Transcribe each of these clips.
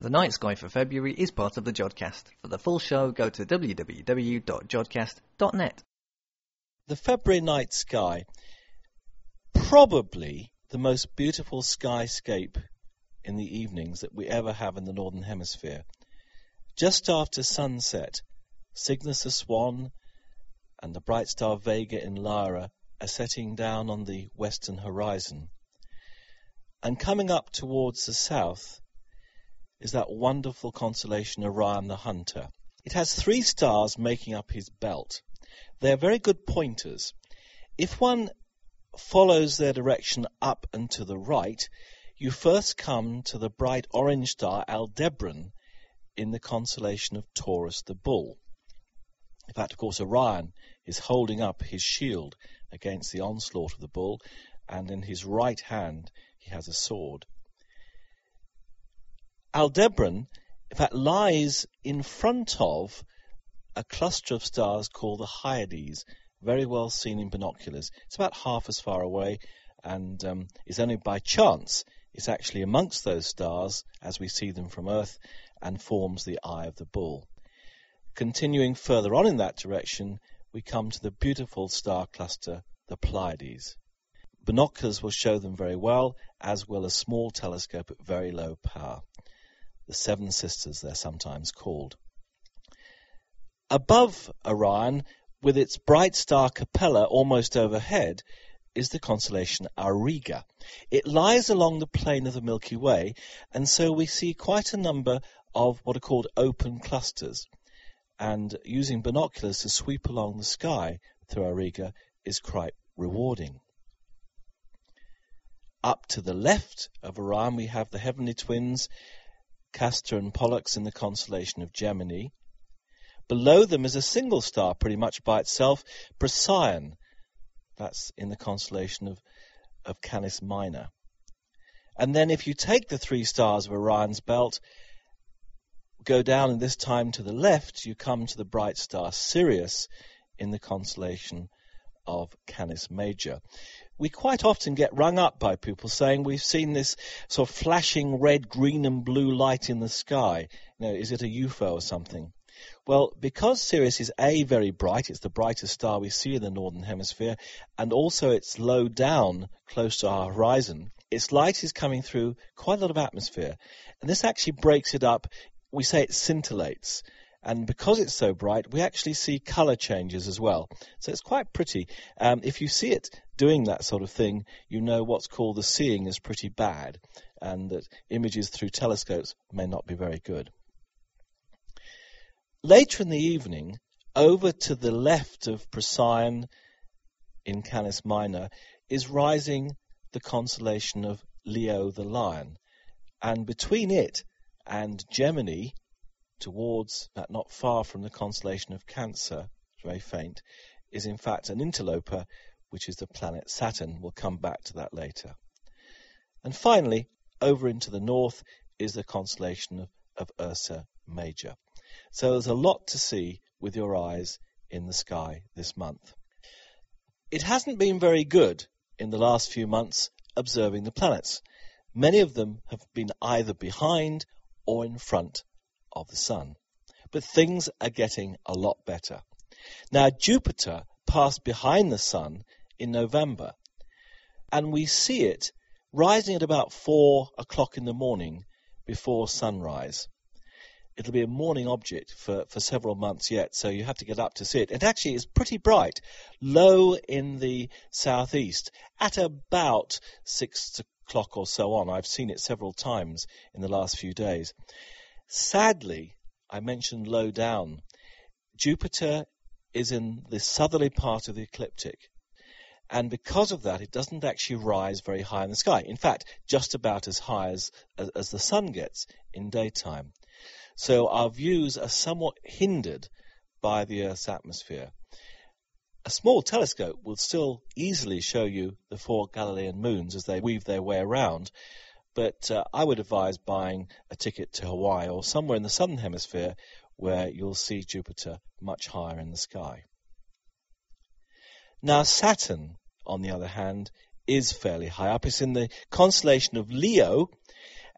The night sky for February is part of the Jodcast. For the full show, go to www.jodcast.net. The February night sky, probably the most beautiful skyscape in the evenings that we ever have in the Northern Hemisphere. Just after sunset, Cygnus the Swan and the bright star Vega in Lyra are setting down on the western horizon. And coming up towards the south is that wonderful constellation Orion the Hunter. It has 3 stars making up his belt. They're very good pointers. If one follows their direction up and to the right, you first come to the bright orange star Aldebaran in the constellation of Taurus the Bull. In fact, of course, Orion is holding up his shield against the onslaught of the bull, and in his right hand he has a sword. Aldebaran, in fact, lies in front of a cluster of stars called the Hyades, very well seen in binoculars. It's about half as far away, and is only by chance it's actually amongst those stars as we see them from Earth, and forms the Eye of the Bull. Continuing further on in that direction, we come to the beautiful star cluster, the Pleiades. Binoculars will show them very well, as will a small telescope at very low power. The Seven Sisters, they're sometimes called. Above Orion, with its bright star Capella almost overhead, is the constellation Auriga. It lies along the plane of the Milky Way, and so we see quite a number of what are called open clusters. And using binoculars to sweep along the sky through Auriga is quite rewarding. Up to the left of Orion we have the heavenly twins, Castor and Pollux, in the constellation of Gemini. Below them is a single star pretty much by itself, Procyon. That's in the constellation of Canis Minor. And then if you take the 3 stars of Orion's belt, go down, and this time to the left, you come to the bright star Sirius in the constellation of Canis Major. We quite often get rung up by people saying we've seen this sort of flashing red, green and blue light in the sky. You know, is it a UFO or something? Well, because Sirius is very bright, it's the brightest star we see in the Northern Hemisphere, and also it's low down close to our horizon, its light is coming through quite a lot of atmosphere. And this actually breaks it up. We say it scintillates. And because it's so bright, we actually see color changes as well. So it's quite pretty. If you see it doing that sort of thing, you know what's called the seeing is pretty bad, and that images through telescopes may not be very good. Later in the evening, over to the left of Procyon in Canis Minor, is rising the constellation of Leo the Lion. And between it and Gemini, towards that not far from the constellation of Cancer, very faint, is in fact an interloper, which is the planet Saturn. We'll come back to that later. And finally, over into the north is the constellation of Ursa Major. So there's a lot to see with your eyes in the sky this month. It hasn't been very good in the last few months observing the planets. Many of them have been either behind or in front of the sun. But things are getting a lot better. Now, Jupiter passed behind the sun in November, and we see it rising at about 4 o'clock in the morning before sunrise. It'll be a morning object for several months yet, so you have to get up to see it. It actually is pretty bright, low in the southeast, at about 6 o'clock or so on. I've seen it several times in the last few days. Sadly, I mentioned low down. Jupiter is in the southerly part of the ecliptic, and because of that, it doesn't actually rise very high in the sky. In fact, just about as high as the sun gets in daytime. So our views are somewhat hindered by the Earth's atmosphere. A small telescope will still easily show you the 4 Galilean moons as they weave their way around, but I would advise buying a ticket to Hawaii or somewhere in the southern hemisphere where you'll see Jupiter much higher in the sky. Now Saturn, on the other hand, is fairly high up. It's in the constellation of Leo,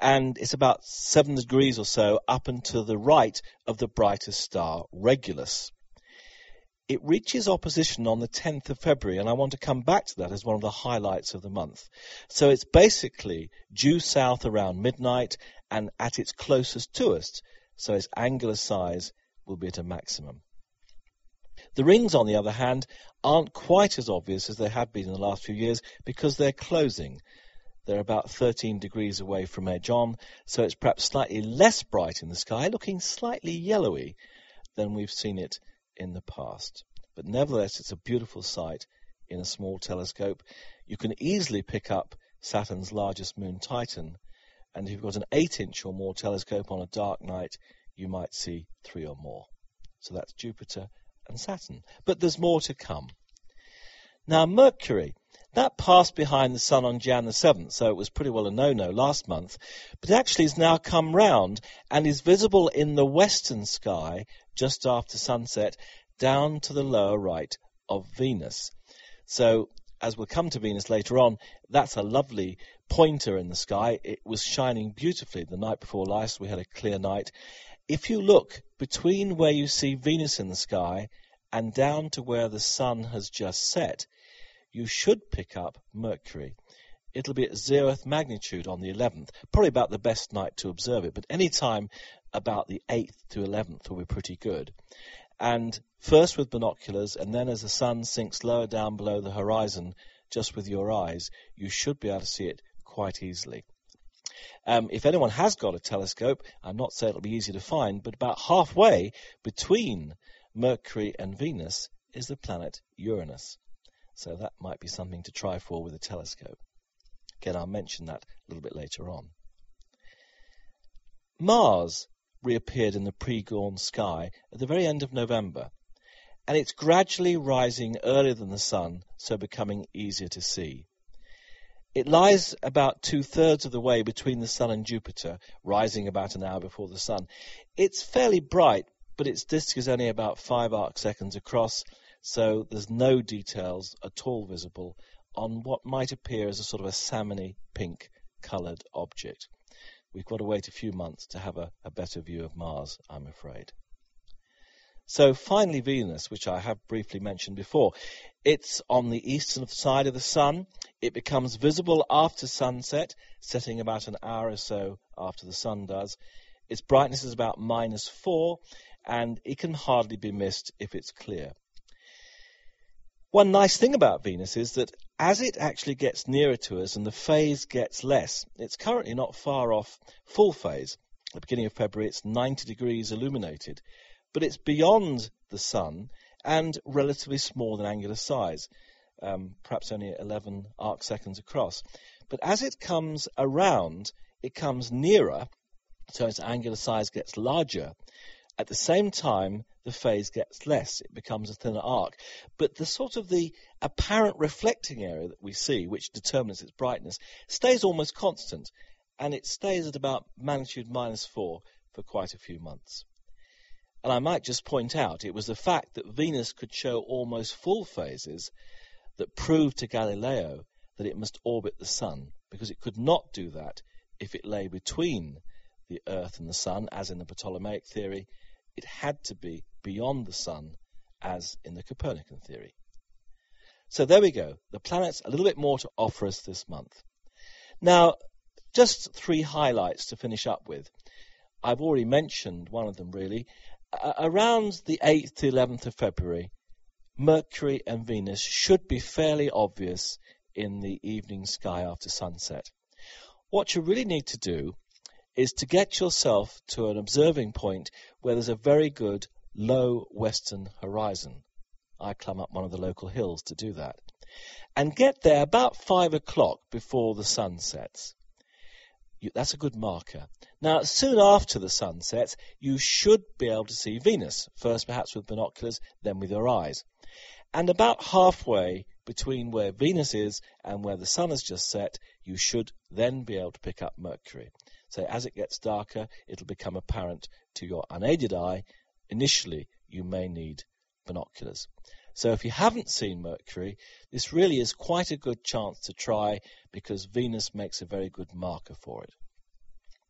and it's about 7 degrees or so up and to the right of the brightest star, Regulus. It reaches opposition on the 10th of February, and I want to come back to that as one of the highlights of the month. So it's basically due south around midnight and at its closest to us, so its angular size will be at a maximum. The rings, on the other hand, aren't quite as obvious as they have been in the last few years because they're closing. They're about 13 degrees away from edge on, so it's perhaps slightly less bright in the sky, looking slightly yellowy than we've seen it in the past. But nevertheless, it's a beautiful sight in a small telescope. You can easily pick up Saturn's largest moon, Titan, and if you've got an 8-inch or more telescope on a dark night, you might see 3 or more. So that's Jupiter and Saturn. But there's more to come. Now, Mercury, that passed behind the Sun on Jan the 7th, so it was pretty well a no-no last month, but actually has now come round and is visible in the western sky just after sunset down to the lower right of Venus. So, as we'll come to Venus later on, that's a lovely pointer in the sky. It was shining beautifully the night before last. We had a clear night. If you look between where you see Venus in the sky and down to where the Sun has just set, you should pick up Mercury. It'll be at 0th magnitude on the 11th, probably about the best night to observe it, but any time about the 8th to 11th will be pretty good. And first with binoculars, and then as the Sun sinks lower down below the horizon, just with your eyes, you should be able to see it quite easily. If anyone has got a telescope, I'm not saying it'll be easy to find, but about halfway between Mercury and Venus is the planet Uranus. So that might be something to try for with a telescope. Again, I'll mention that a little bit later on. Mars reappeared in the pre-dawn sky at the very end of November, and it's gradually rising earlier than the Sun, so becoming easier to see. It lies about 2/3 of the way between the Sun and Jupiter, rising about an hour before the Sun. It's fairly bright, but its disk is only about 5 arcseconds across, so there's no details at all visible on what might appear as a sort of a salmony pink coloured object. We've got to wait a few months to have a better view of Mars, I'm afraid. So finally Venus, which I have briefly mentioned before. It's on the eastern side of the Sun. It becomes visible after sunset, setting about an hour or so after the Sun does. Its brightness is about -4, and it can hardly be missed if it's clear. One nice thing about Venus is that as it actually gets nearer to us and the phase gets less, it's currently not far off full phase. At the beginning of February, it's 90 degrees illuminated, but it's beyond the Sun and relatively small in angular size, perhaps only 11 arcseconds across. But as it comes around, it comes nearer, so its angular size gets larger. At the same time, the phase gets less. It becomes a thinner arc. But the apparent reflecting area that we see, which determines its brightness, stays almost constant. And it stays at about magnitude -4 for quite a few months. And I might just point out, it was the fact that Venus could show almost full phases that proved to Galileo that it must orbit the Sun, because it could not do that if it lay between the Earth and the Sun, as in the Ptolemaic theory. It had to be beyond the Sun, as in the Copernican theory. So there we go. The planets, a little bit more to offer us this month. Now, just 3 highlights to finish up with. I've already mentioned one of them, really. Around the 8th to 11th of February, Mercury and Venus should be fairly obvious in the evening sky after sunset. What you really need to do is to get yourself to an observing point where there's a very good low western horizon. I climb up one of the local hills to do that. And get there about 5 o'clock before the sun sets. That's a good marker. Now, soon after the sun sets, you should be able to see Venus, first perhaps with binoculars, then with your eyes. And about halfway between where Venus is and where the sun has just set, you should then be able to pick up Mercury. So as it gets darker, it'll become apparent to your unaided eye. Initially, you may need binoculars. So if you haven't seen Mercury, this really is quite a good chance to try, because Venus makes a very good marker for it.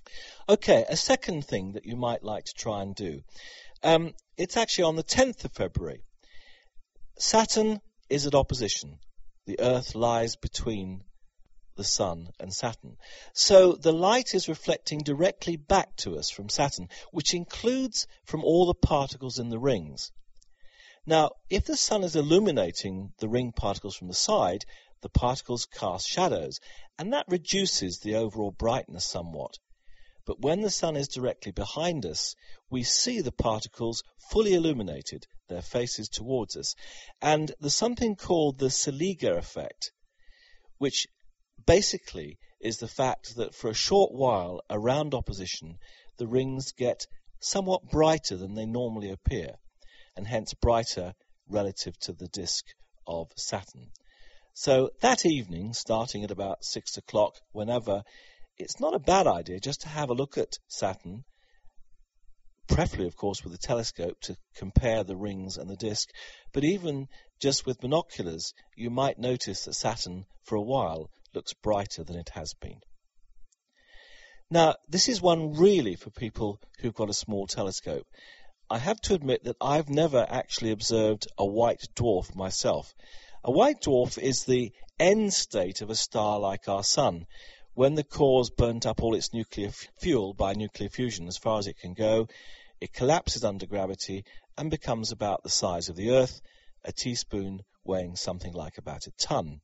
Okay, a second thing that you might like to try and do. It's actually on the 10th of February. Saturn is at opposition. The Earth lies between the Sun and Saturn. So the light is reflecting directly back to us from Saturn, which includes from all the particles in the rings. Now, if the Sun is illuminating the ring particles from the side, the particles cast shadows, and that reduces the overall brightness somewhat. But when the Sun is directly behind us, we see the particles fully illuminated, their faces towards us. And there's something called the Seliger effect, which basically is the fact that for a short while around opposition, the rings get somewhat brighter than they normally appear, and hence brighter relative to the disk of Saturn. So that evening, starting at about 6 o'clock, whenever, it's not a bad idea just to have a look at Saturn, preferably, of course, with a telescope to compare the rings and the disk. But even just with binoculars, you might notice that Saturn, for a while, looks brighter than it has been. Now, this is one really for people who've got a small telescope. I have to admit that I've never actually observed a white dwarf myself. A white dwarf is the end state of a star like our Sun. When the core's burnt up all its nuclear fuel by nuclear fusion as far as it can go, it collapses under gravity and becomes about the size of the Earth, a teaspoon weighing something like about a ton.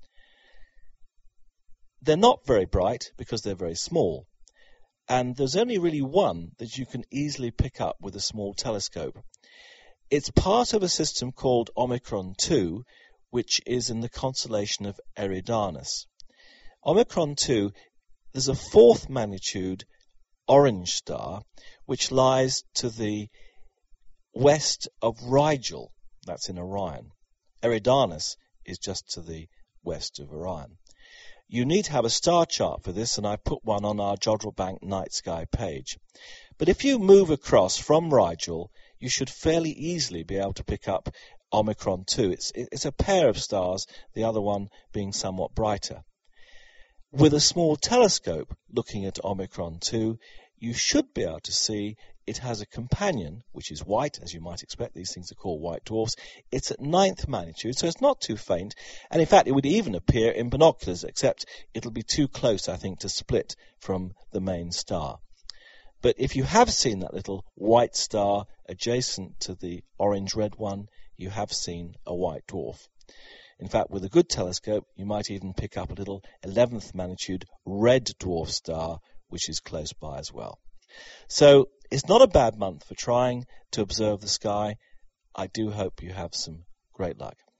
They're not very bright because they're very small, and there's only really one that you can easily pick up with a small telescope. It's part of a system called Omicron 2, which is in the constellation of Eridanus. Omicron 2, there's a fourth magnitude orange star which lies to the west of Rigel, that's in Orion. Eridanus is just to the west of Orion. You need to have a star chart for this, and I put one on our Jodrell Bank Night Sky page. But if you move across from Rigel, you should fairly easily be able to pick up Omicron 2. It's a pair of stars, the other one being somewhat brighter. With a small telescope looking at Omicron 2, you should be able to see it has a companion, which is white, as you might expect. These things are called white dwarfs. It's at 9th magnitude, so it's not too faint. And in fact, it would even appear in binoculars, except it'll be too close, I think, to split from the main star. But if you have seen that little white star adjacent to the orange-red one, you have seen a white dwarf. In fact, with a good telescope, you might even pick up a little 11th magnitude red dwarf star, which is close by as well. So it's not a bad month for trying to observe the sky. I do hope you have some great luck.